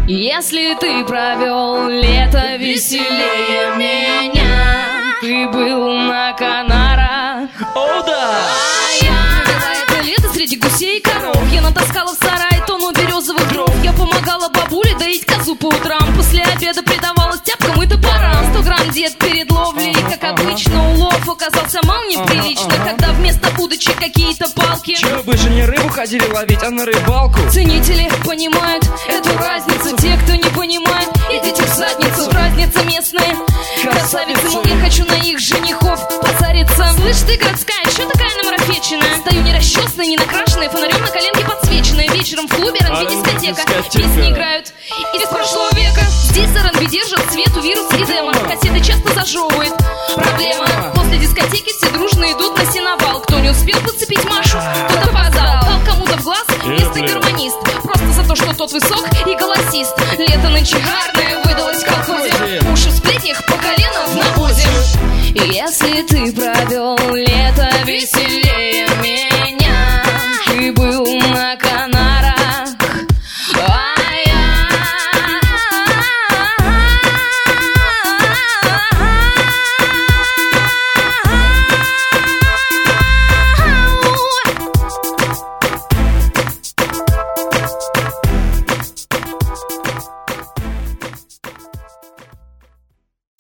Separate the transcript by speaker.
Speaker 1: Если ты провел лето веселее меня, ты был на Канарах.
Speaker 2: О, да!
Speaker 1: А я провела это лето среди гусей и коров. Я натаскала в сарай тонну березовых дров. Я помогала бабуле доить козу по утрам. После обеда предавалась тяпкам и топорам. 100 грамм дед перед ловлей. Как обычно, улов оказался мал неприлично, когда вместо удочек какие-то палки.
Speaker 2: Че, вы же не рыбу ходили ловить, а на рыбалку?
Speaker 1: Ценители понимают эту разницу. Те, кто не понимает, идите в задницу. Разница местная. Красавицы, мол, я хочу на их женихов позариться. Слышь, ты городская, чё такая намарафеченная? Стою не расчесанная, не накрашенная, фонарем на коленке подсвеченная. Вечером в клубе R&B дискотека. Песни играют из прошлого века. Здесь за R&B держат свету, вирус и демо. Кассеты часто зажевывают. Проблема. После дискотеки все дружно идут на сеновал. Кто не успел подцепить Машу, тот опоздал. Дал кому-то в глаз местный гармонист. Просто за то, что тот высок и голосист. Лето нынче гарное выдалось в колхозе. Уши в сплетнях по колено в навозе. Если ты провел лето веселее меня, ты был на Канарах.